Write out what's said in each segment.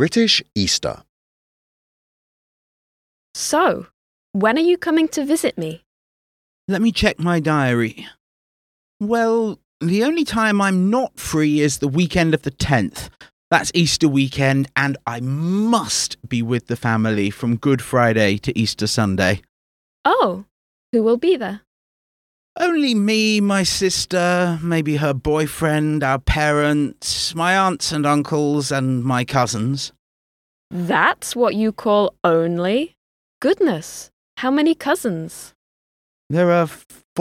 British Easter. So, when are you coming to visit me? Let me check my diary. Well, the only time I'm not free is the weekend of the 10th. That's Easter weekend, and I must be with the family from Good Friday to Easter Sunday. Oh, who will be there? Only me, my sister, maybe her boyfriend, our parents, my aunts and uncles, and my cousins. That's what you call only? Goodness, how many cousins? There are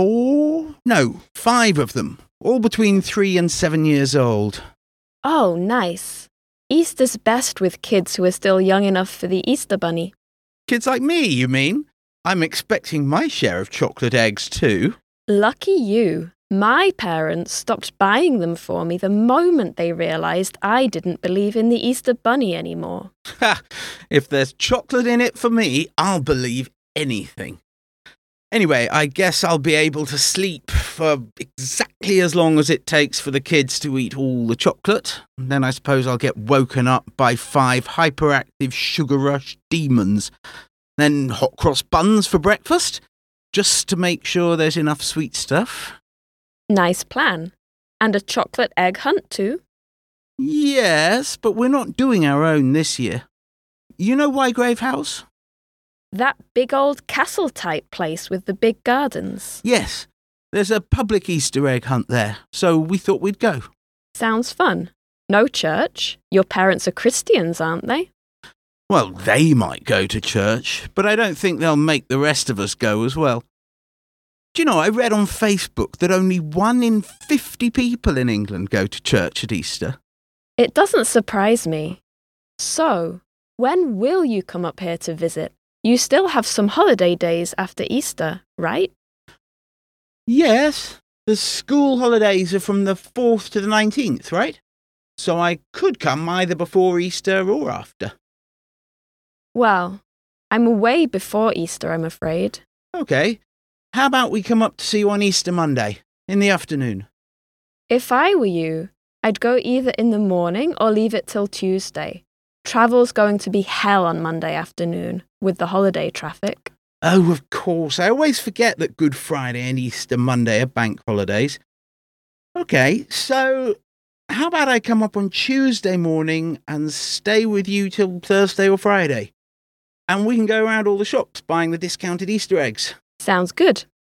5 of them, all between 3 and 7 years old. Oh, nice. Easter's best with kids who are still young enough for the Easter Bunny. Kids like me, you mean? I'm expecting my share of chocolate eggs too. Lucky you. My parents stopped buying them for me the moment they realised I didn't believe in the Easter Bunny anymore. Ha! If there's chocolate in it for me, I'll believe anything. Anyway, I guess I'll be able to sleep for exactly as long as it takes for the kids to eat all the chocolate. Then I suppose I'll get woken up by 5 hyperactive sugar rush demons. Then hot cross buns for breakfast, just to make sure there's enough sweet stuff. Nice plan. And a chocolate egg hunt too? Yes, but we're not doing our own this year. You know Wygrave House? That big old castle-type place with the big gardens. Yes, there's a public Easter egg hunt there, so we thought we'd go. Sounds fun. No church. Your parents are Christians, aren't they? Well, they might go to church, but I don't think they'll make the rest of us go as well. Do you know, I read on Facebook that only 1 in 50 people in England go to church at Easter. It doesn't surprise me. So, when will you come up here to visit? You still have some holiday days after Easter, right? Yes, the school holidays are from the 4th to the 19th, right? So I could come either before Easter or after. Well, I'm away before Easter, I'm afraid. Okay, how about we come up to see you on Easter Monday, in the afternoon? If I were you, I'd go either in the morning or leave it till Tuesday. Travel's going to be hell on Monday afternoon, with the holiday traffic. Oh, of course, I always forget that Good Friday and Easter Monday are bank holidays. Okay, so how about I come up on Tuesday morning and stay with you till Thursday or Friday? And we can go around all the shops buying the discounted Easter eggs. Sounds good.